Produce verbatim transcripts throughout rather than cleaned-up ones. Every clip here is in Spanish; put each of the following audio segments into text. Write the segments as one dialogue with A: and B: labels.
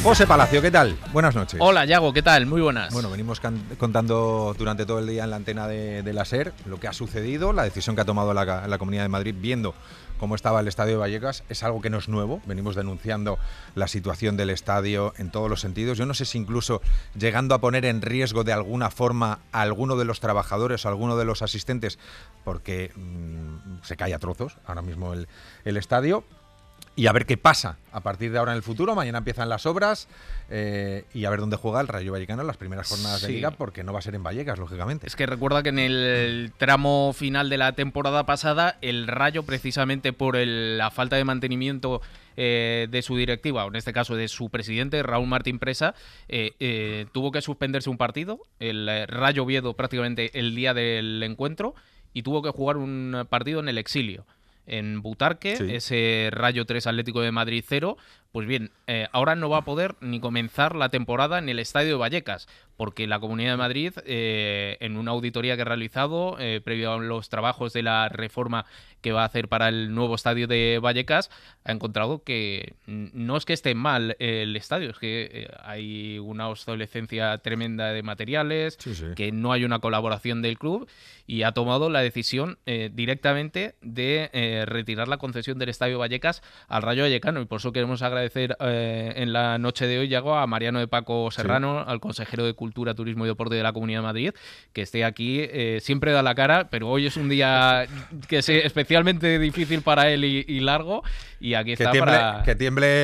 A: José Palacio, ¿qué tal? Buenas noches.
B: Hola, Yago, ¿qué tal? Muy buenas.
A: Bueno, venimos contando durante todo el día en la antena de, de la SER lo que ha sucedido, la decisión que ha tomado la, la Comunidad de Madrid, viendo cómo estaba el estadio de Vallecas. Es algo que no es nuevo, venimos denunciando la situación del estadio en todos los sentidos. Yo no sé si incluso llegando a poner en riesgo de alguna forma a alguno de los trabajadores o a alguno de los asistentes, porque mmm, se cae a trozos ahora mismo el, el estadio. Y a ver qué pasa a partir de ahora en el futuro. Mañana empiezan las obras eh, y a ver dónde juega el Rayo Vallecano en las primeras jornadas sí. de Liga, porque no va a ser en Vallecas, lógicamente.
B: Es que recuerda que en el tramo final de la temporada pasada, el Rayo, precisamente por el, la falta de mantenimiento eh, de su directiva, o en este caso de su presidente, Raúl Martín Presa, eh, eh, tuvo que suspenderse un partido, el eh, Rayo Oviedo, prácticamente el día del encuentro, y tuvo que jugar un partido en el exilio. En Butarque, sí. ese Rayo tres Atlético de Madrid cero, pues bien, eh, ahora no va a poder ni comenzar la temporada en el Estadio de Vallecas, porque la Comunidad de Madrid, eh, en una auditoría que ha realizado, eh, previo a los trabajos de la reforma que va a hacer para el nuevo Estadio de Vallecas, ha encontrado que no es que esté mal el estadio, es que eh, hay una obsolescencia tremenda de materiales, sí, sí. que no hay una colaboración del club, y ha tomado la decisión eh, directamente de eh, retirar la concesión del Estadio Vallecas al Rayo Vallecano, y por eso queremos agradecer eh, en la noche de hoy, Yago, a Mariano de Paco Serrano, sí. al consejero de Cultura, Turismo y Deporte de la Comunidad de Madrid, que esté aquí, eh, siempre da la cara, pero hoy es un día que es especialmente difícil para él y, y largo, y aquí está
A: que tiemble,
B: para...
A: Que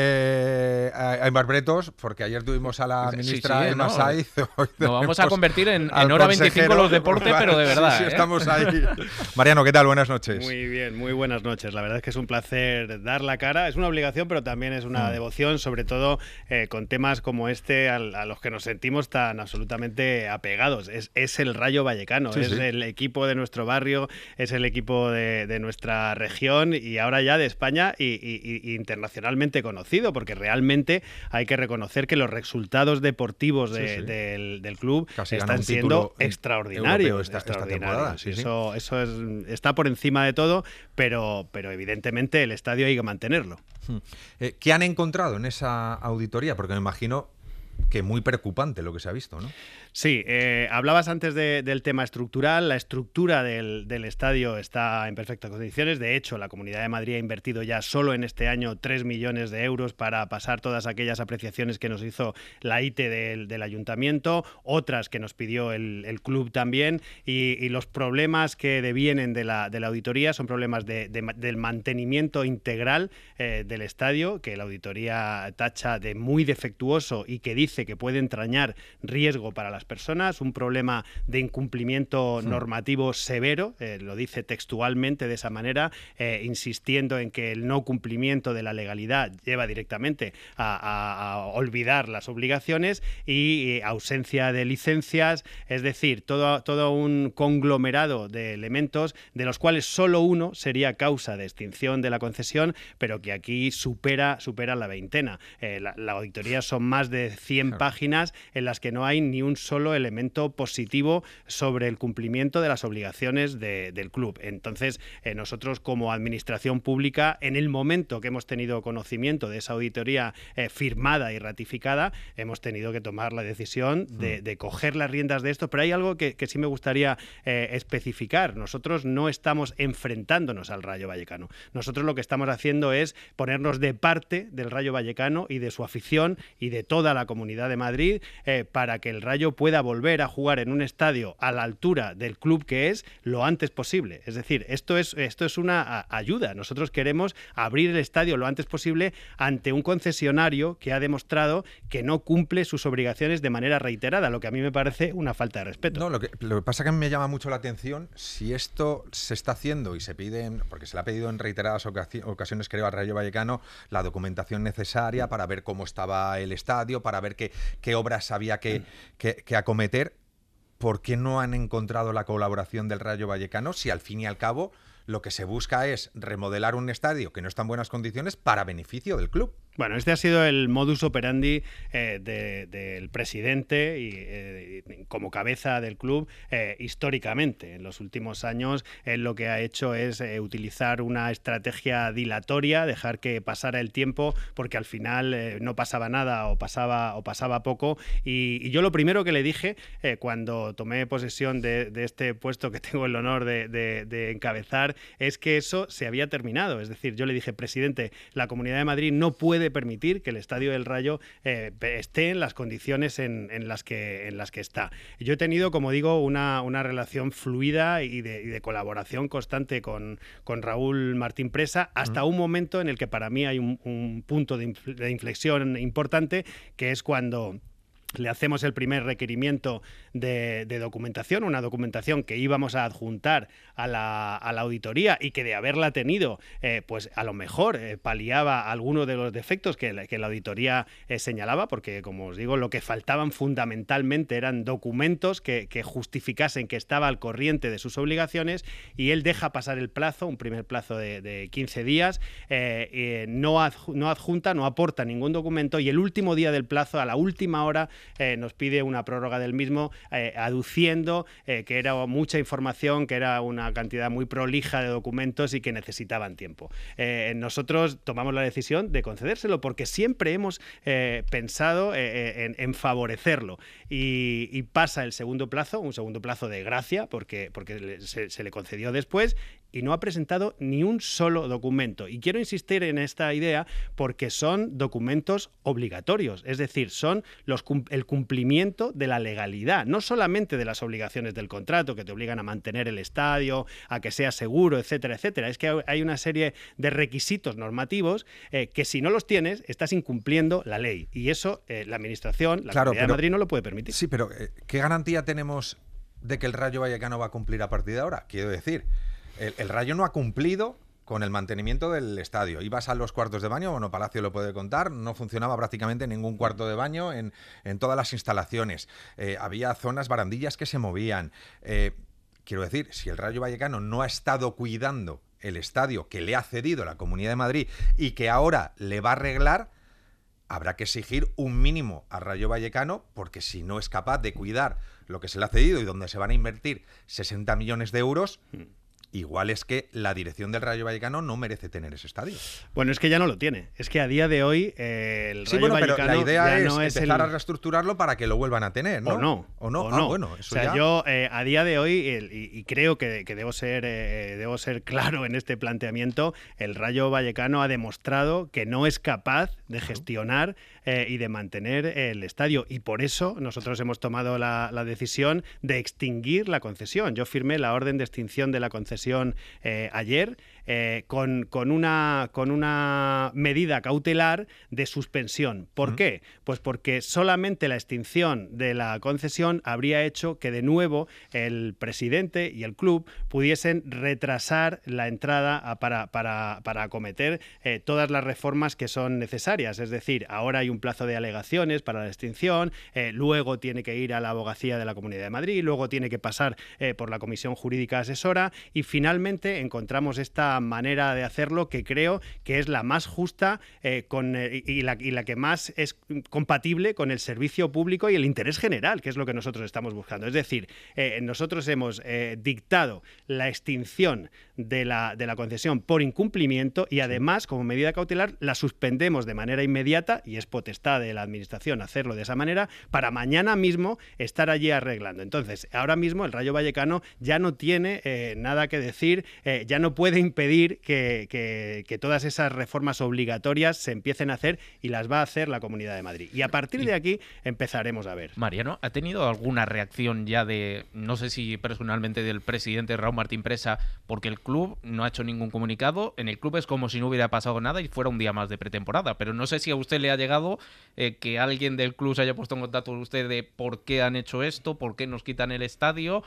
A: tiemble a Aimar Bretos, porque ayer tuvimos a la ministra sí, sí, Elma
B: no,
A: Saiz.
B: Nos vamos a convertir en, en hora veinticinco los deportes, pero de verdad.
A: Sí, sí,
B: ¿eh?
A: estamos ahí. Mariano, ¿qué tal? Buenas noches.
C: Muy bien, muy buenas noches. La verdad es que es un placer dar la cara. Es una obligación, pero también es una mm. devoción, sobre todo eh, con temas como este a, a los que nos sentimos tan absolutamente apegados. Es, es el Rayo Vallecano, sí, es sí. el equipo de nuestro barrio, es el equipo de, de nuestra región y ahora ya de España y, y, y internacionalmente conocido, porque realmente hay que reconocer que los resultados deportivos de, sí, sí. Del, del club Casi están siendo extraordinarios.
A: Esta,
C: extraordinarios.
A: Esta sí, sí.
C: Eso, eso es, está por encima de todo, pero, pero evidentemente el estadio hay que mantenerlo.
A: Eh, ¿Qué han encontrado en esa auditoría? Porque me imagino que muy preocupante lo que se ha visto, ¿no?
C: Sí, eh, hablabas antes de, del tema estructural. La estructura del, del estadio está en perfectas condiciones. De hecho, la Comunidad de Madrid ha invertido ya solo en este año tres millones de euros para pasar todas aquellas apreciaciones que nos hizo la I T E del, del Ayuntamiento, otras que nos pidió el, el club también, y, y los problemas que devienen de la, de la auditoría son problemas de, de, del mantenimiento integral eh, del estadio, que la auditoría tacha de muy defectuoso y que dice que puede entrañar riesgo para la personas, un problema de incumplimiento normativo severo, eh, lo dice textualmente de esa manera, eh, insistiendo en que el no cumplimiento de la legalidad lleva directamente a, a, a olvidar las obligaciones y eh, ausencia de licencias, es decir, todo, todo un conglomerado de elementos de los cuales solo uno sería causa de extinción de la concesión, pero que aquí supera, supera la veintena. Eh, la, la auditoría son más de cien claro. páginas en las que no hay ni un solo elemento positivo sobre el cumplimiento de las obligaciones de, del club. Entonces, eh, nosotros como administración pública, en el momento que hemos tenido conocimiento de esa auditoría eh, firmada y ratificada, hemos tenido que tomar la decisión de, de coger las riendas de esto, pero hay algo que, que sí me gustaría eh, especificar. Nosotros no estamos enfrentándonos al Rayo Vallecano. Nosotros lo que estamos haciendo es ponernos de parte del Rayo Vallecano y de su afición y de toda la Comunidad de Madrid eh, para que el Rayo pueda volver a jugar en un estadio a la altura del club que es lo antes posible. Es decir, esto es, esto es una ayuda. Nosotros queremos abrir el estadio lo antes posible ante un concesionario que ha demostrado que no cumple sus obligaciones de manera reiterada, lo que a mí me parece una falta de respeto.
A: No, lo que, lo que pasa es que a mí me llama mucho la atención si esto se está haciendo y se pide, porque se le ha pedido en reiteradas ocasiones, creo, al Rayo Vallecano, la documentación necesaria para ver cómo estaba el estadio, para ver qué, qué obras había que, que, que acometer. ¿Por qué no han encontrado la colaboración del Rayo Vallecano si al fin y al cabo lo que se busca es remodelar un estadio que no está en buenas condiciones para beneficio del club?
C: Bueno, este ha sido el modus operandi eh, del de, de presidente y eh, como cabeza del club eh, históricamente. En los últimos años él lo que ha hecho es eh, utilizar una estrategia dilatoria, dejar que pasara el tiempo porque al final eh, no pasaba nada o pasaba, o pasaba poco. Y, y yo lo primero que le dije eh, cuando tomé posesión de, de este puesto que tengo el honor de, de, de encabezar es que eso se había terminado. Es decir, yo le dije, presidente, la Comunidad de Madrid no puede permitir que el Estadio del Rayo eh, esté en las condiciones en, en, las que, en las que está. Yo he tenido, como digo, una, una relación fluida y de, y de colaboración constante con, con Raúl Martín Presa hasta uh-huh. un momento en el que para mí hay un, un punto de, infle- de inflexión importante, que es cuando le hacemos el primer requerimiento de, de documentación, una documentación que íbamos a adjuntar a la, a la auditoría y que de haberla tenido, eh, pues a lo mejor eh, paliaba algunos de los defectos que la, que la auditoría eh, señalaba, porque como os digo, lo que faltaban fundamentalmente eran documentos que, que justificasen que estaba al corriente de sus obligaciones, y él deja pasar el plazo, un primer plazo de, de quince días, eh, eh, no, adj- no adjunta, no aporta ningún documento, y el último día del plazo, a la última hora, Eh, nos pide una prórroga del mismo, eh, aduciendo eh, que era mucha información, que era una cantidad muy prolija de documentos y que necesitaban tiempo. Eh, nosotros tomamos la decisión de concedérselo porque siempre hemos eh, pensado eh, en, en favorecerlo. Y, y pasa el segundo plazo, un segundo plazo de gracia, porque, porque se, se le concedió después, y no ha presentado ni un solo documento. Y quiero insistir en esta idea porque son documentos obligatorios, es decir, son los, el cumplimiento de la legalidad, no solamente de las obligaciones del contrato que te obligan a mantener el estadio, a que sea seguro, etcétera, etcétera. Es que hay una serie de requisitos normativos eh, que si no los tienes, estás incumpliendo la ley. Y eso eh, la Administración, la
A: claro,
C: Comunidad
A: pero,
C: de Madrid no lo puede permitir.
A: Sí, pero eh, ¿qué garantía tenemos de que el Rayo Vallecano va a cumplir a partir de ahora? Quiero decir, el, el Rayo no ha cumplido con el mantenimiento del estadio. Ibas a los cuartos de baño, bueno, Palacio lo puede contar, no funcionaba prácticamente ningún cuarto de baño en, en todas las instalaciones. Eh, había zonas, barandillas que se movían. Eh, quiero decir, si el Rayo Vallecano no ha estado cuidando el estadio que le ha cedido la Comunidad de Madrid y que ahora le va a arreglar, habrá que exigir un mínimo al Rayo Vallecano, porque si no es capaz de cuidar lo que se le ha cedido y donde se van a invertir sesenta millones de euros... igual es que la dirección del Rayo Vallecano no merece tener ese estadio.
C: Bueno, es que ya no lo tiene. Es que a día de hoy eh, el Rayo
A: sí, bueno,
C: Vallecano
A: pero la idea
C: ya
A: es
C: no es
A: empezar
C: el...
A: a reestructurarlo para que lo vuelvan a tener, ¿no?
C: O no.
A: O no.
C: O
A: ah,
C: no.
A: bueno, eso
C: o sea,
A: ya...
C: yo eh, a día de hoy, el, y, y creo que, que debo ser eh, debo ser claro en este planteamiento, el Rayo Vallecano ha demostrado que no es capaz de gestionar eh, y de mantener el estadio. Y por eso nosotros hemos tomado la, la decisión de extinguir la concesión. Yo firmé la orden de extinción de la concesión eh, ayer eh, con, con, una, con una medida cautelar de suspensión. ¿Por uh-huh. qué? Pues porque solamente la extinción de la concesión habría hecho que de nuevo el presidente y el club pudiesen retrasar la entrada a, para, para, para acometer eh, todas las reformas que son necesarias. Es decir, ahora hay un plazo de alegaciones para la extinción, eh, luego tiene que ir a la abogacía de la Comunidad de Madrid, luego tiene que pasar eh, por la Comisión Jurídica Asesora y finalmente encontramos esta manera de hacerlo que creo que es la más justa eh, con, eh, y, la, y la que más es compatible con el servicio público y el interés general, que es lo que nosotros estamos buscando. Es decir, eh, nosotros hemos eh, dictado la extinción de la, de la concesión por incumplimiento y además, como medida cautelar, la suspendemos de manera inmediata y es potestad de la Administración hacerlo de esa manera para mañana mismo estar allí arreglando. Entonces, ahora mismo el Rayo Vallecano ya no tiene eh, nada que decir, eh, ya no puede impedir que, que, que todas esas reformas obligatorias se empiecen a hacer y las va a hacer la Comunidad de Madrid. Y a partir de aquí empezaremos a ver.
B: Mariano, ¿ha tenido alguna reacción ya de, no sé si personalmente del presidente Raúl Martín Presa, porque el club no ha hecho ningún comunicado? En el club es como si no hubiera pasado nada y fuera un día más de pretemporada, pero no sé si a usted le ha llegado eh, que alguien del club se haya puesto en contacto con usted de por qué han hecho esto, por qué nos quitan el estadio,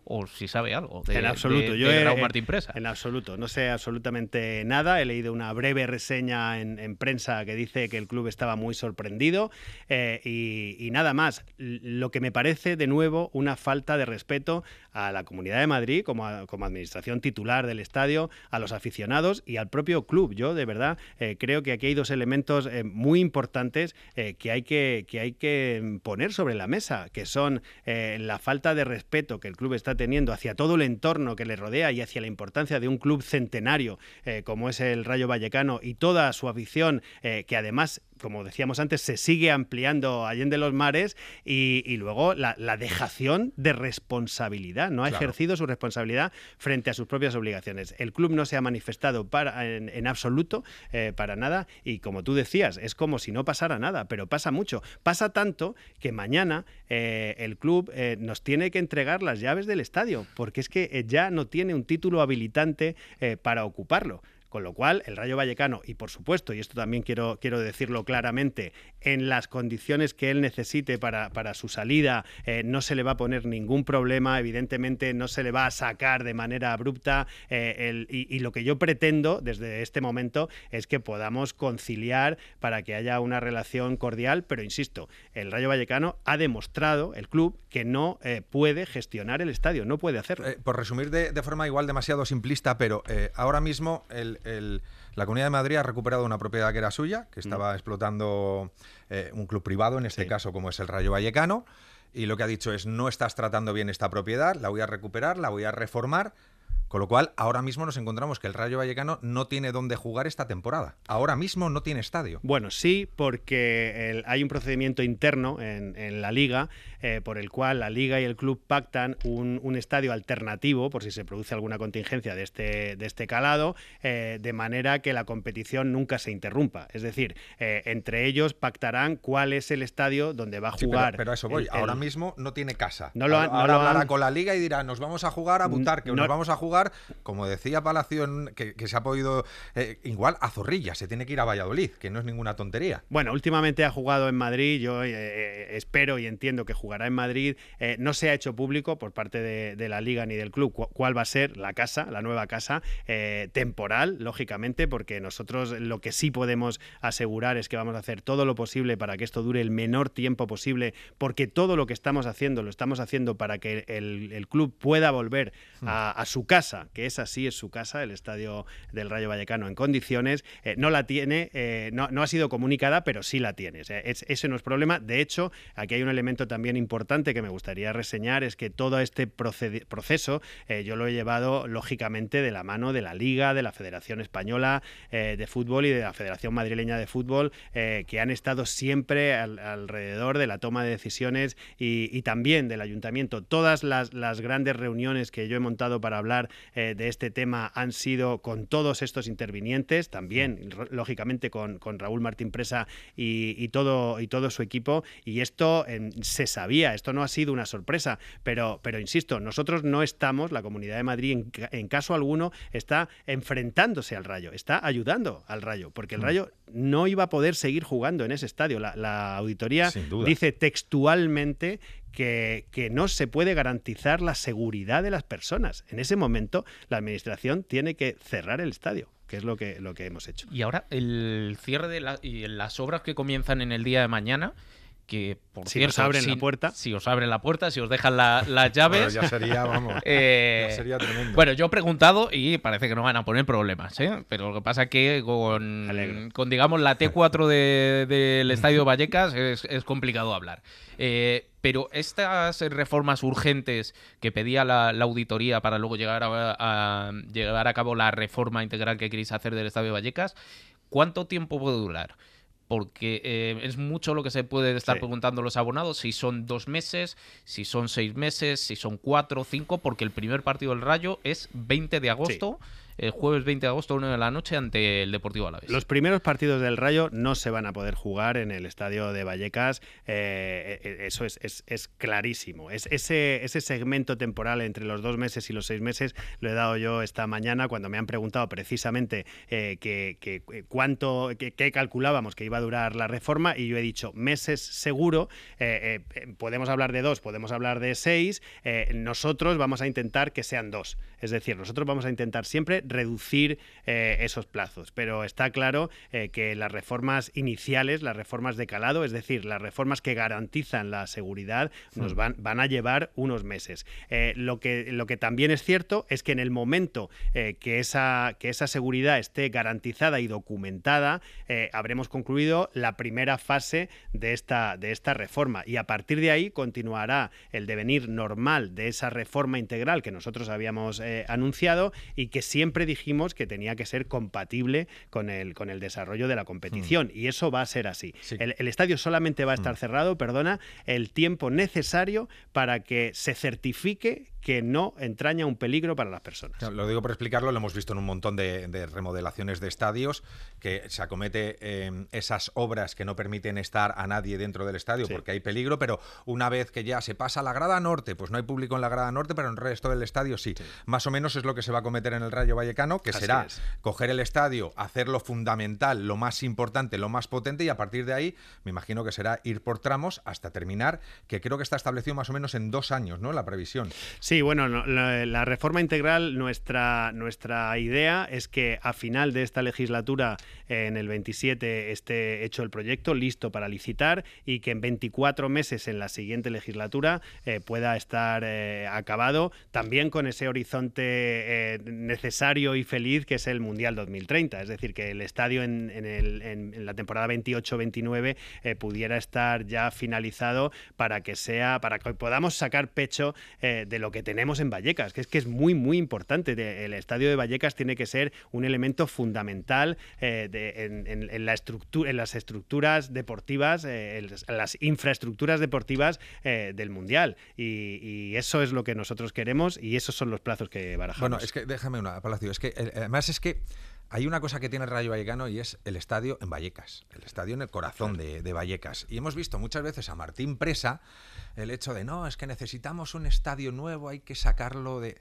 B: o si sabe algo de,
C: en absoluto.
B: de,
C: Yo
B: de
C: he,
B: Raúl Martín Presa.
C: En absoluto, no sé absolutamente nada. He leído una breve reseña en, en prensa que dice que el club estaba muy sorprendido eh, y, y nada más. Lo que me parece, de nuevo, una falta de respeto a la Comunidad de Madrid como, a, como administración titular del estadio, a los aficionados y al propio club. Yo, de verdad, eh, creo que aquí hay dos elementos eh, muy importantes eh, que, hay que, que hay que poner sobre la mesa, que son eh, la falta de respeto que el club está teniendo hacia todo el entorno que le rodea y hacia la importancia de un club centenario eh, como es el Rayo Vallecano y toda su afición, eh, que además, como decíamos antes, se sigue ampliando allende los mares, y, y luego la, la dejación de responsabilidad. No ha
A: Claro.
C: ejercido su responsabilidad frente a sus propias obligaciones. El club no se ha manifestado para, en, en absoluto eh, para nada, y como tú decías, es como si no pasara nada, pero pasa mucho. Pasa tanto que mañana eh, el club eh, nos tiene que entregar las llaves del estadio, porque es que eh, ya no tiene un título habilitante eh, para ocuparlo. Con lo cual, el Rayo Vallecano, y por supuesto, y esto también quiero, quiero decirlo claramente, en las condiciones que él necesite para, para su salida, eh, no se le va a poner ningún problema, evidentemente no se le va a sacar de manera abrupta, eh, el, y, y lo que yo pretendo desde este momento es que podamos conciliar para que haya una relación cordial, pero insisto, el Rayo Vallecano ha demostrado, el club, que no eh, puede gestionar el estadio, no puede hacerlo.
A: Eh, por resumir de, de forma igual demasiado simplista, pero eh, ahora mismo el El, la Comunidad de Madrid ha recuperado una propiedad que era suya, que estaba mm. explotando eh, un club privado, en este sí. caso como es el Rayo Vallecano, y lo que ha dicho es: no estás tratando bien esta propiedad, la voy a recuperar, la voy a reformar. Con lo cual, ahora mismo nos encontramos que el Rayo Vallecano no tiene dónde jugar esta temporada. Ahora mismo no tiene estadio.
C: Bueno, sí, porque el, hay un procedimiento interno en, en la Liga eh, por el cual la Liga y el club pactan un, un estadio alternativo por si se produce alguna contingencia de este, de este calado, eh, de manera que la competición nunca se interrumpa. Es decir, eh, entre ellos pactarán cuál es el estadio donde va a jugar.
A: Sí, pero, pero a eso voy.
C: El,
A: ahora
C: el...
A: mismo no tiene casa.
C: No lo han,
A: ahora
C: no lo
A: hablará
C: han...
A: con la Liga y dirá: nos vamos a jugar a Butarque, no... nos vamos a jugar, como decía Palacio, en, que, que se ha podido, eh, igual a Zorrilla, se tiene que ir a Valladolid, que no es ninguna tontería.
C: Bueno, últimamente ha jugado en Madrid, yo eh, espero y entiendo que jugará en Madrid. Eh, no se ha hecho público por parte de, de la Liga ni del club cu cuál va a ser la casa, la nueva casa, eh, temporal, lógicamente, porque nosotros lo que sí podemos asegurar es que vamos a hacer todo lo posible para que esto dure el menor tiempo posible, porque todo lo que estamos haciendo lo estamos haciendo para que el, el club pueda volver a, a su casa, que esa sí es su casa, el estadio del Rayo Vallecano en condiciones. Eh, no la tiene, eh, no, no ha sido comunicada, pero sí la tiene. O sea, es, ese no es problema. De hecho, aquí hay un elemento también importante que me gustaría reseñar, es que todo este proceso eh, yo lo he llevado, lógicamente, de la mano de la Liga, de la Federación Española eh, de Fútbol y de la Federación Madrileña de Fútbol, eh, que han estado siempre al, alrededor de la toma de decisiones y, y también del Ayuntamiento. Todas las, las grandes reuniones que yo he montado para hablar Eh, de este tema han sido con todos estos intervinientes, también lógicamente con, con Raúl Martín Presa y, y, todo, y todo su equipo, y esto eh, se sabía, esto no ha sido una sorpresa, pero, pero insisto, nosotros no estamos, la Comunidad de Madrid en, en caso alguno está enfrentándose al Rayo, está ayudando al Rayo, porque el Rayo no iba a poder seguir jugando en ese estadio. La, la auditoría dice textualmente Que, que no se puede garantizar la seguridad de las personas. En ese momento, la administración tiene que cerrar el estadio, que es lo que, lo que hemos hecho.
B: Y ahora, el cierre de la, y las obras que comienzan en el día de mañana, que por
C: si
B: cierto,
C: os abren
B: si,
C: la puerta.
B: Si os abren la puerta, si os dejan la, las llaves.
A: Bueno, ya sería, vamos.
B: eh,
A: ya sería tremendo.
B: Bueno, yo he preguntado y parece que no van a poner problemas, ¿eh? Pero lo que pasa es que con, con digamos, la T cuatro de, del Estadio Vallecas es, es complicado hablar. Eh, pero estas reformas urgentes que pedía la, la auditoría para luego llegar a, a llevar a cabo la reforma integral que queréis hacer del Estadio Vallecas, ¿cuánto tiempo puede durar? Porque eh, es mucho lo que se puede estar sí. preguntando los abonados, si son dos meses, si son seis meses, si son cuatro o cinco, porque el primer partido del Rayo es veinte de agosto. Sí. el jueves veinte de agosto a una de la noche ante el Deportivo Alavés.
C: Los primeros partidos del Rayo no se van a poder jugar en el estadio de Vallecas, eh, eso es, es, es clarísimo. Es, ese, ese segmento temporal entre los dos meses y los seis meses lo he dado yo esta mañana cuando me han preguntado precisamente eh, que, que, cuánto, que, que calculábamos que iba a durar la reforma, y yo he dicho meses seguro. eh, eh, podemos hablar de dos, podemos hablar de seis, eh, nosotros vamos a intentar que sean dos, es decir, nosotros vamos a intentar siempre reducir eh, esos plazos, pero está claro eh, que las reformas iniciales, las reformas de calado, es decir, las reformas que garantizan la seguridad, nos van, van a llevar unos meses. Eh, lo que, lo que también es cierto es que en el momento eh, que, esa, que esa seguridad esté garantizada y documentada, eh, habremos concluido la primera fase de esta, de esta reforma, y a partir de ahí continuará el devenir normal de esa reforma integral que nosotros habíamos eh, anunciado y que siempre dijimos que tenía que ser compatible con el, con el desarrollo de la competición, mm. y eso va a ser así. Sí. El, el estadio solamente va a estar mm. cerrado, perdona, el tiempo necesario para que se certifique que no entraña un peligro para las personas.
A: Lo digo por explicarlo, lo hemos visto en un montón de, de remodelaciones de estadios, que se acomete eh, esas obras que no permiten estar a nadie dentro del estadio, sí, porque hay peligro, pero una vez que ya se pasa a la grada norte, pues no hay público en la grada norte, pero en el resto del estadio sí. sí. Más o menos es lo que se va a cometer en el Rayo Vallecano, que Así será es. coger el estadio, hacer lo fundamental, lo más importante, lo más potente, y a partir de ahí me imagino que será ir por tramos hasta terminar, que creo que está establecido más o menos en dos años, ¿no?, la previsión.
C: Sí, bueno, no, la, la reforma integral, nuestra, nuestra idea es que a final de esta legislatura, eh, en el veintisiete, esté hecho el proyecto, listo para licitar, y que en veinticuatro meses en la siguiente legislatura eh, pueda estar eh, acabado, también con ese horizonte eh, necesario y feliz que es el Mundial dos mil treinta. Es decir, que el estadio en, en, el, en, en la temporada veintiocho veintinueve eh, pudiera estar ya finalizado para que sea, para que podamos sacar pecho eh, de lo que tenemos en Vallecas, que es que es muy, muy importante. El estadio de Vallecas tiene que ser un elemento fundamental eh, de, en, en, en, la estructura, en las estructuras deportivas, eh, en las infraestructuras deportivas eh, del Mundial. Y, y eso es lo que nosotros queremos y esos son los plazos que barajamos.
A: Bueno, es que déjame una, Palacio, es que además es que hay una cosa que tiene el Rayo Vallecano y es el estadio en Vallecas, el estadio en el corazón de, de Vallecas. Y hemos visto muchas veces a Martín Presa el hecho de, no, es que necesitamos un estadio nuevo, hay que sacarlo de...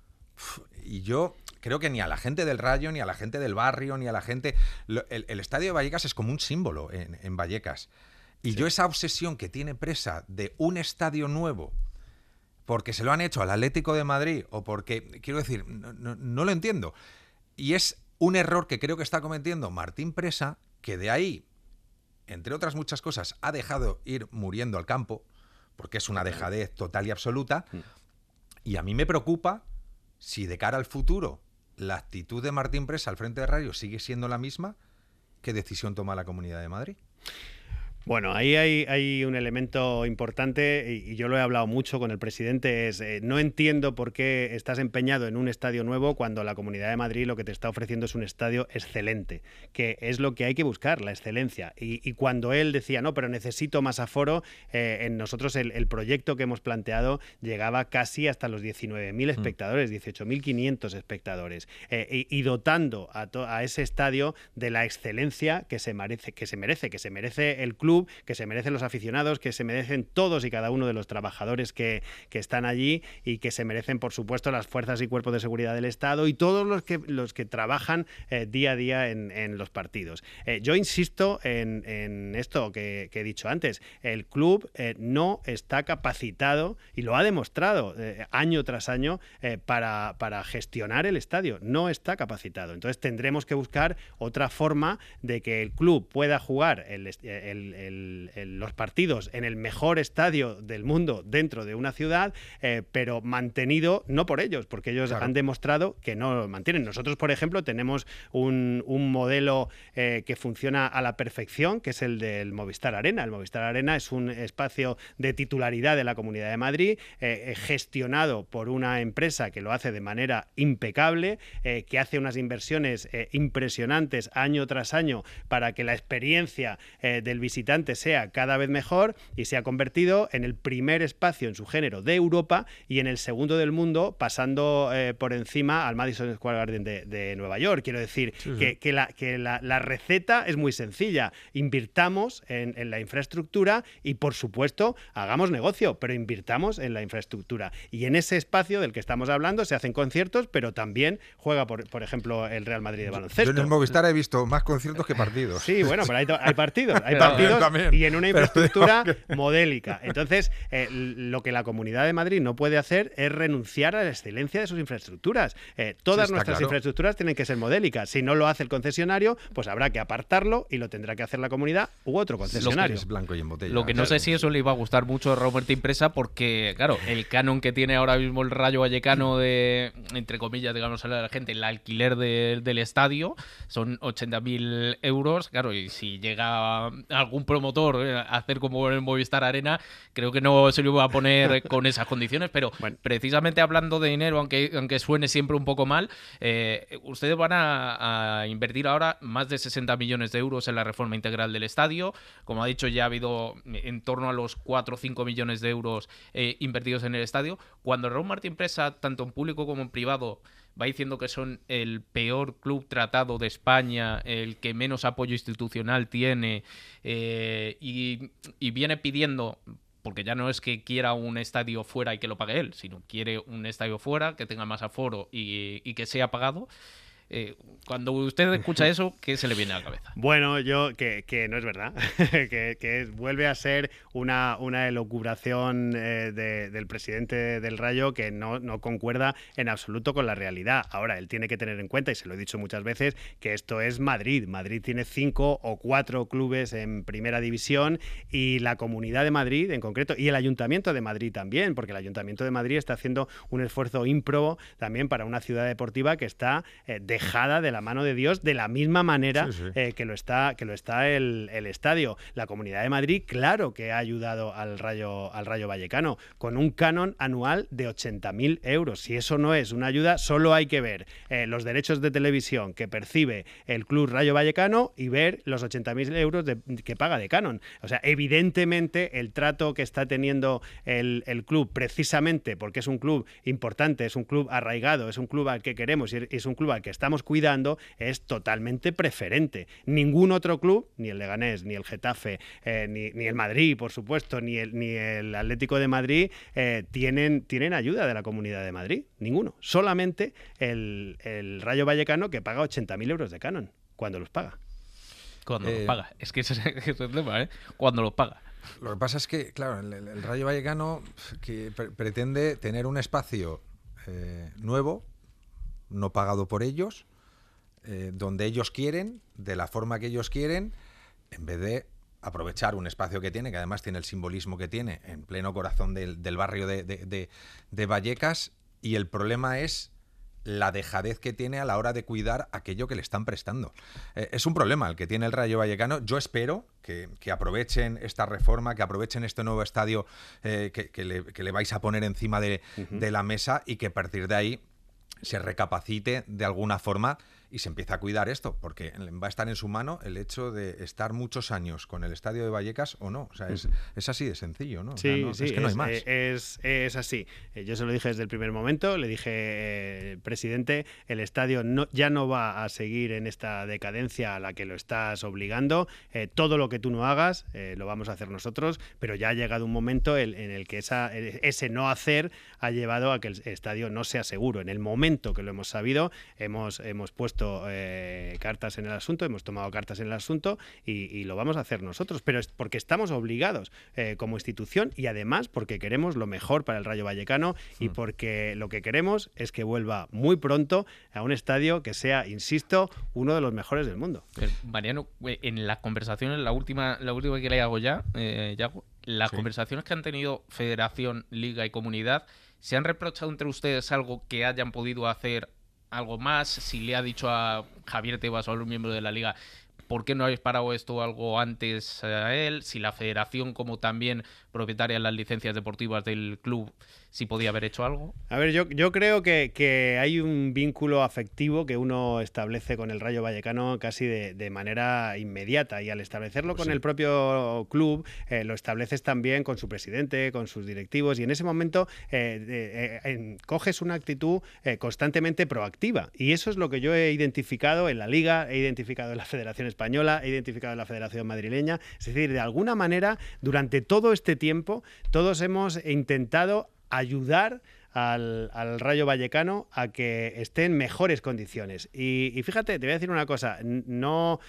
A: Uf, y yo creo que ni a la gente del Rayo, ni a la gente del barrio, ni a la gente... El, el estadio de Vallecas es como un símbolo en, en Vallecas. Y sí. yo esa obsesión que tiene Presa de un estadio nuevo, porque se lo han hecho al Atlético de Madrid, o porque, quiero decir, no, no, no lo entiendo. Y es un error que creo que está cometiendo Martín Presa, que de ahí, entre otras muchas cosas, ha dejado ir muriendo al campo, porque es una dejadez total y absoluta, y a mí me preocupa si de cara al futuro la actitud de Martín Presa al frente de Rayo sigue siendo la misma, ¿qué decisión toma la Comunidad de Madrid?
C: Bueno, ahí hay, hay un elemento importante y, y yo lo he hablado mucho con el presidente, es eh, no entiendo por qué estás empeñado en un estadio nuevo cuando la Comunidad de Madrid lo que te está ofreciendo es un estadio excelente, que es lo que hay que buscar, la excelencia. Y, y cuando él decía, no, pero necesito más aforo, eh, en nosotros el, el proyecto que hemos planteado llegaba casi hasta los diecinueve mil espectadores, dieciocho mil quinientos espectadores, eh, y, y dotando a, to, a ese estadio de la excelencia que se merece, que se merece, que se merece el club, que se merecen los aficionados, que se merecen todos y cada uno de los trabajadores que, que están allí y que se merecen, por supuesto, las fuerzas y cuerpos de seguridad del Estado y todos los que, los que trabajan eh, día a día en, en los partidos. Eh, yo insisto en, en esto que, que he dicho antes. El club eh, no está capacitado y lo ha demostrado eh, año tras año eh, para, para gestionar el estadio. No está capacitado. Entonces tendremos que buscar otra forma de que el club pueda jugar el, el, el El, el, los partidos en el mejor estadio del mundo dentro de una ciudad, eh, pero mantenido no por ellos, porque ellos claro. han demostrado que no lo mantienen. Nosotros, por ejemplo, tenemos un, un modelo eh, que funciona a la perfección, que es el del Movistar Arena. El Movistar Arena es un espacio de titularidad de la Comunidad de Madrid, eh, gestionado por una empresa que lo hace de manera impecable, eh, que hace unas inversiones eh, impresionantes año tras año para que la experiencia eh, del visitante visitante sea cada vez mejor y se ha convertido en el primer espacio en su género de Europa y en el segundo del mundo, pasando eh, por encima al Madison Square Garden de, de Nueva York. Quiero decir sí, sí. que, que, la, que la, la receta es muy sencilla. Invirtamos en, en la infraestructura y, por supuesto, hagamos negocio, pero invirtamos en la infraestructura. Y en ese espacio del que estamos hablando se hacen conciertos, pero también juega, por, por ejemplo, el Real Madrid de baloncesto.
A: Yo en el Movistar he visto más conciertos que partidos.
C: Sí, bueno, pero hay, hay partidos, hay partidos también, y en una infraestructura que... modélica. Entonces, eh, lo que la Comunidad de Madrid no puede hacer es renunciar a la excelencia de sus infraestructuras. Eh, todas sí, nuestras claro. infraestructuras tienen que ser modélicas. Si no lo hace el concesionario, pues habrá que apartarlo y lo tendrá que hacer la comunidad u otro concesionario.
A: Lo que, es blanco y en botella.
B: Lo que no sé si eso le iba a gustar mucho a Raúl Martín Presa porque, claro, el canon que tiene ahora mismo el Rayo Vallecano de, entre comillas, digamos a la gente, el alquiler de, del estadio son ochenta mil euros. Claro, y si llega algún promotor a hacer como en el Movistar Arena, creo que no se lo iba a poner con esas condiciones, pero bueno, precisamente hablando de dinero, aunque, aunque suene siempre un poco mal, eh, ustedes van a, a invertir ahora más de sesenta millones de euros en la reforma integral del estadio. Como ha dicho, ya ha habido en torno a los cuatro o cinco millones de euros eh, invertidos en el estadio. Cuando Raúl Martín Presa, tanto en público como en privado, va diciendo que son el peor club tratado de España, el que menos apoyo institucional tiene, eh, y, y viene pidiendo, porque ya no es que quiera un estadio fuera y que lo pague él, sino quiere un estadio fuera, que tenga más aforo y, y que sea pagado. Eh, cuando usted escucha eso, ¿qué se le viene a la cabeza?
C: Bueno, yo que, que no es verdad, que, que vuelve a ser una, una elucubración eh, de, del presidente del Rayo que no, no concuerda en absoluto con la realidad. Ahora, él tiene que tener en cuenta, y se lo he dicho muchas veces, que esto es Madrid. Madrid tiene cinco o cuatro clubes en primera división y la Comunidad de Madrid en concreto, y el Ayuntamiento de Madrid también, porque el Ayuntamiento de Madrid está haciendo un esfuerzo ímprobo también para una ciudad deportiva que está eh, de dejada de la mano de Dios de la misma manera sí, sí. Eh, que lo está, que lo está el, el estadio. La Comunidad de Madrid, claro que ha ayudado al Rayo, al Rayo Vallecano con un canon anual de ochenta mil euros. Si eso no es una ayuda, solo hay que ver eh, los derechos de televisión que percibe el Club Rayo Vallecano y ver los ochenta mil euros de, que paga de canon. O sea, evidentemente el trato que está teniendo el, el club, precisamente porque es un club importante, es un club arraigado, es un club al que queremos y es un club al que estamos cuidando, es totalmente preferente. Ningún otro club, ni el Leganés, ni el Getafe, eh, ni, ni el Madrid, por supuesto, ni el, ni el Atlético de Madrid, eh, tienen, tienen ayuda de la Comunidad de Madrid. Ninguno. Solamente el, el Rayo Vallecano, que paga ochenta mil euros de canon. Cuando los paga.
B: Cuando eh... los paga. Es que ese es el tema, ¿eh? Cuando los paga.
A: Lo que pasa es que, claro, el, el Rayo Vallecano que pre pretende tener un espacio eh, nuevo, no pagado por ellos, eh, donde ellos quieren, de la forma que ellos quieren, en vez de aprovechar un espacio que tiene, que además tiene el simbolismo que tiene, en pleno corazón del, del barrio de, de, de, de Vallecas, y el problema es la dejadez que tiene a la hora de cuidar aquello que le están prestando. Eh, es un problema el que tiene el Rayo Vallecano. Yo espero que, que aprovechen esta reforma, que aprovechen este nuevo estadio eh, que, que, le, que le vais a poner encima de, uh-huh. de la mesa, y que a partir de ahí se recapacite de alguna forma y se empieza a cuidar esto, porque va a estar en su mano el hecho de estar muchos años con el estadio de Vallecas o no. O sea, es, es así de sencillo, ¿no?
C: Sí,
A: o sea, no,
C: sí,
A: es que no
C: es,
A: hay más.
C: Es, es así. Yo se lo dije desde el primer momento, le dije, eh, presidente, el estadio no, ya no va a seguir en esta decadencia a la que lo estás obligando. Eh, todo lo que tú no hagas eh, lo vamos a hacer nosotros, pero ya ha llegado un momento en, en el que esa, ese no hacer ha llevado a que el estadio no sea seguro. En el momento que lo hemos sabido, hemos, hemos puesto Eh, cartas en el asunto, hemos tomado cartas en el asunto y, y lo vamos a hacer nosotros, pero es porque estamos obligados eh, como institución, y además porque queremos lo mejor para el Rayo Vallecano y mm. porque lo que queremos es que vuelva muy pronto a un estadio que sea, insisto, uno de los mejores del mundo.
B: Pero, Mariano, en las conversaciones, la última, la última que le hago ya, eh, Yago, las sí. conversaciones que han tenido Federación, Liga y Comunidad, ¿se han reprochado entre ustedes algo que hayan podido hacer algo más? Si le ha dicho a Javier Tebas o a algún miembro de la Liga, ¿por qué no habéis parado esto algo antes a él? Si la federación, como también propietaria de las licencias deportivas del club, si podía haber hecho algo.
C: A ver, yo, yo creo que, que hay un vínculo afectivo que uno establece con el Rayo Vallecano casi de, de manera inmediata, y al establecerlo
A: Pues
C: con
A: sí.
C: el propio club, eh, lo estableces también con su presidente, con sus directivos, y en ese momento eh, eh, eh, coges una actitud eh, constantemente proactiva, y eso es lo que yo he identificado en la Liga, he identificado en la Federación Española, he identificado en la Federación Madrileña. Es decir, de alguna manera, durante todo este tiempo, todos hemos intentado ayudar al, al Rayo Vallecano a que esté en mejores condiciones. Y, y fíjate, te voy a decir una cosa, no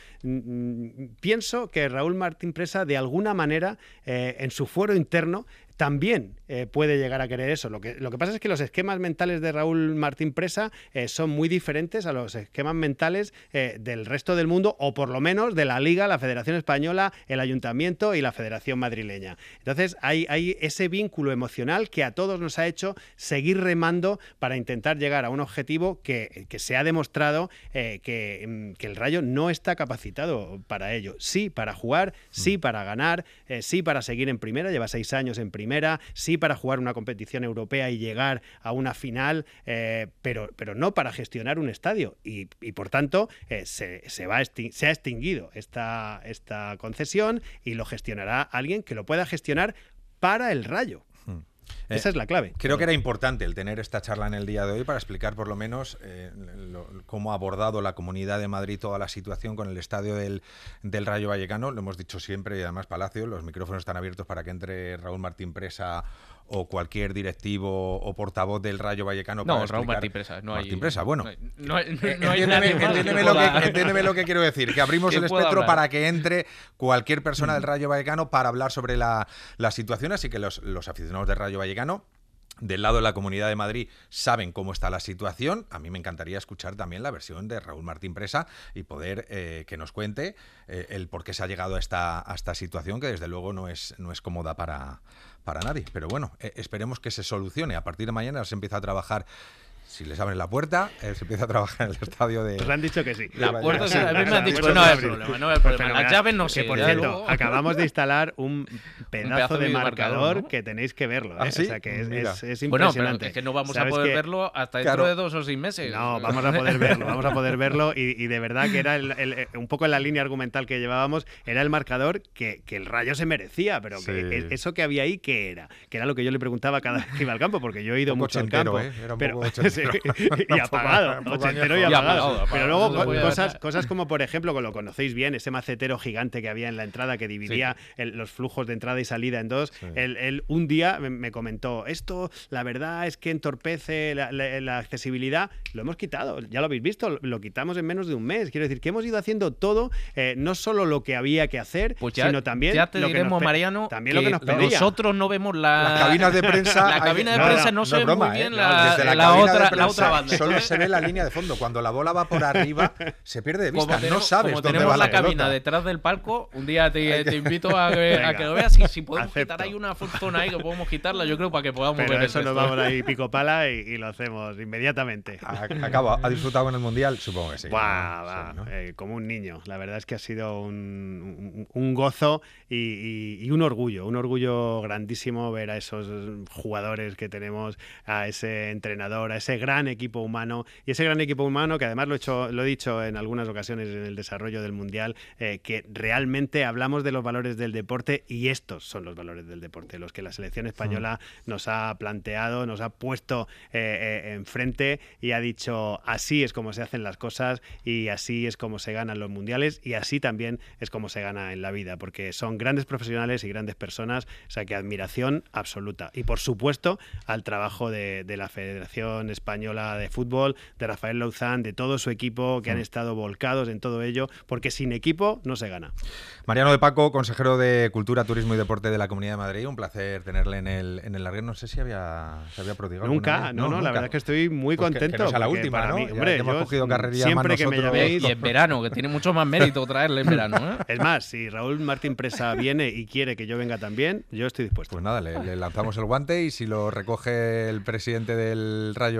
C: n- pienso que Raúl Martín Presa, de alguna manera, eh, en su fuero interno, también eh, puede llegar a querer eso. Lo que, lo que pasa es que los esquemas mentales de Raúl Martín Presa eh, son muy diferentes a los esquemas mentales eh, del resto del mundo, o por lo menos de la Liga, la Federación Española, el Ayuntamiento y la Federación Madrileña. Entonces hay, hay ese vínculo emocional que a todos nos ha hecho seguir remando para intentar llegar a un objetivo que, que se ha demostrado eh, que, que el Rayo no está capacitado para ello. Sí para jugar, sí para ganar, eh, sí para seguir en primera, lleva seis años en primera, sí para jugar una competición europea y llegar a una final, eh, pero, pero no para gestionar un estadio. Y, y por tanto, eh, se, se, va extin- se ha extinguido esta, esta concesión, y lo gestionará alguien que lo pueda gestionar para el Rayo.
A: Eh,
C: Esa es la clave.
A: Creo que era importante el tener esta charla en el día de hoy para explicar por lo menos eh, lo, cómo ha abordado la Comunidad de Madrid toda la situación con el estadio del, del Rayo Vallecano. Lo hemos dicho siempre, y además Palacio, los micrófonos están abiertos para que entre Raúl Martín Presa o cualquier directivo o portavoz del Rayo Vallecano.
B: No,
A: para
B: Raúl
A: explicar...
B: Martín Presa. No
A: Martín
B: hay,
A: Presa, bueno.
B: No hay, no hay, no
A: Eh,
B: hay
A: entiéndeme,
B: nadie más
A: entiéndeme
B: que
A: lo
B: pueda-
A: que, entiéndeme lo que quiero decir, que abrimos
B: que
A: el
B: pueda
A: espectro
B: hablar.
A: para que entre cualquier persona del Rayo Vallecano para hablar sobre la, la situación, así que los, los aficionados del Rayo Vallecano del lado de la Comunidad de Madrid saben cómo está la situación. A mí me encantaría escuchar también la versión de Raúl Martín Presa y poder eh, que nos cuente eh, el por qué se ha llegado a esta, a esta situación, que desde luego no es, no es cómoda para, para nadie. Pero bueno, eh, esperemos que se solucione. A partir de mañana se empieza a trabajar. Si les abren la puerta, eh, se empieza a trabajar en el estadio de...
C: Nos han dicho que sí.
B: La puerta,
C: Sí,
B: a mí me han dicho
C: la
B: que no
C: puerta
B: hay
C: se abre.
B: problema, no hay
C: Pues
B: problema. Las
C: fenomenal.
B: llaves no
C: Que,
B: sé.
C: por
B: ya
C: cierto,
B: luego-
C: acabamos de instalar un pedazo,
B: pedazo
C: de
B: de
C: marcador,
B: marcador, ¿no?
C: que tenéis que verlo. ¿eh?
A: ¿Ah, sí?
C: O sea, que es,
A: Mira.
C: es, es
B: Bueno,
C: impresionante.
B: pero es que no vamos a
C: ¿Sabes
B: poder
C: que-
B: verlo hasta dentro
A: Claro.
B: de dos o seis meses.
C: No, vamos a poder verlo, vamos a poder verlo y, y de verdad que era el- el- un poco en la línea argumental que llevábamos, era el marcador que, que el Rayo se merecía, pero que
A: Sí.
C: es- eso que había ahí, ¿qué era? Que era lo que yo le preguntaba cada vez que iba al campo, porque yo he ido
A: Un poco
C: mucho al
A: ochentero,
C: campo.
A: ¿eh? Era un
C: pero,
A: poco ochentero.
C: sí, y
A: Un poco-
C: apagado,
A: un poco
C: ochentero y
A: añejo.
B: Y
C: apagado.
B: apagado,
C: Pero
B: apagado,
C: luego
B: no se
C: co-
B: podía
C: cosas,
B: ver.
C: cosas como, por ejemplo, que lo conocéis bien, ese macetero gigante que había en la entrada que dividía el- los flujos de entrada y salida en dos.
A: Sí.
C: Él, él un día me, me comentó, esto la verdad es que entorpece la, la- la accesibilidad. Lo hemos quitado, ya lo habéis visto, lo, lo quitamos en menos de un mes. Quiero decir que hemos ido haciendo todo, eh, no solo lo que había que hacer,
B: Pues ya,
C: sino también
B: ya te
C: lo que
B: diremos,
C: nos pe-
B: Mariano,
C: también lo que nos
B: que
C: pedía.
B: nosotros no vemos la...
A: Las cabinas de prensa...
B: La
A: hay-
B: cabina de
C: no,
B: prensa
C: no,
B: no,
A: no
B: se
A: es
B: ve
A: broma,
B: muy bien
A: ¿eh?
B: la,
A: Desde la,
B: la
A: cabina de
B: otra, la
A: prensa
B: otra banda.
A: solo se ve la línea de fondo. Cuando la bola va por arriba, se pierde de vista.
B: Como tenemos,
A: no sabes
B: como
A: dónde
B: tenemos
A: va la,
B: la cabina
A: pelota.
B: detrás del palco, un día te, te invito a que,
C: Venga.
B: a que lo veas y si podemos
C: Acepto.
B: quitar ahí una zona ahí que podemos quitarla, yo creo para que podamos
C: Pero
B: ver
C: eso
B: el
C: nos
B: resto.
C: vamos ahí pico pala y, y lo hacemos inmediatamente.
A: A- Acabo, ¿ha disfrutado con el Mundial? Supongo que sí.
C: Buah,
A: ¿no?
C: va,
A: Sí, ¿no?
C: eh, como un niño. La verdad es que ha sido un, un- un gozo y, y- y un orgullo, un orgullo grandísimo ver a esos jugadores que tenemos, a ese entrenador, a ese gran equipo humano y ese gran equipo humano que además lo he, hecho, lo he dicho en algunas ocasiones en el desarrollo del Mundial, eh, que realmente hablamos de los valores del deporte y estos son los valores del deporte, los que la selección española nos ha planteado, nos ha puesto eh, eh, enfrente y ha dicho así es como se hacen las cosas y así es como se ganan los mundiales y así también es como se gana en la vida, porque son grandes profesionales y grandes personas, o sea que admiración absoluta. Y por supuesto al trabajo de, de la Federación Española de Fútbol, de Rafael Louzán, de todo su equipo que han estado volcados en todo ello, porque sin equipo no se gana.
A: Mariano de Paco, consejero de Cultura, Turismo y Deporte de la Comunidad de Madrid. Un placer tenerle en el, en el larguero. No sé si había, se había prodigado.
C: Nunca,
A: alguna vez.
C: no, no,
A: nunca.
C: la verdad es que estoy muy
A: Pues que- que
C: contento.
A: no sea la
C: porque
A: última,
C: para
A: ¿no?
C: mí,
A: Ya
C: hombre,
A: que hemos
C: yo
A: cogido carrería
C: siempre
A: más
C: que me
A: nosotros.
C: llaméis...
B: Y en verano, que tiene mucho más mérito traerle en verano, ¿eh?
C: Es más, si Raúl Martín Presa viene y quiere que yo venga también, yo estoy dispuesto.
A: Pues nada, le, le lanzamos el guante y si lo recoge el presidente del Rayo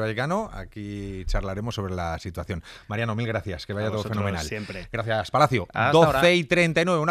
A: Vallecano, aquí charlaremos sobre la situación. Mariano, mil gracias, que vaya todo fenomenal.
C: Siempre.
A: Gracias, Palacio.
B: Hasta
A: doce
B: ahora.
A: y treinta y nueve.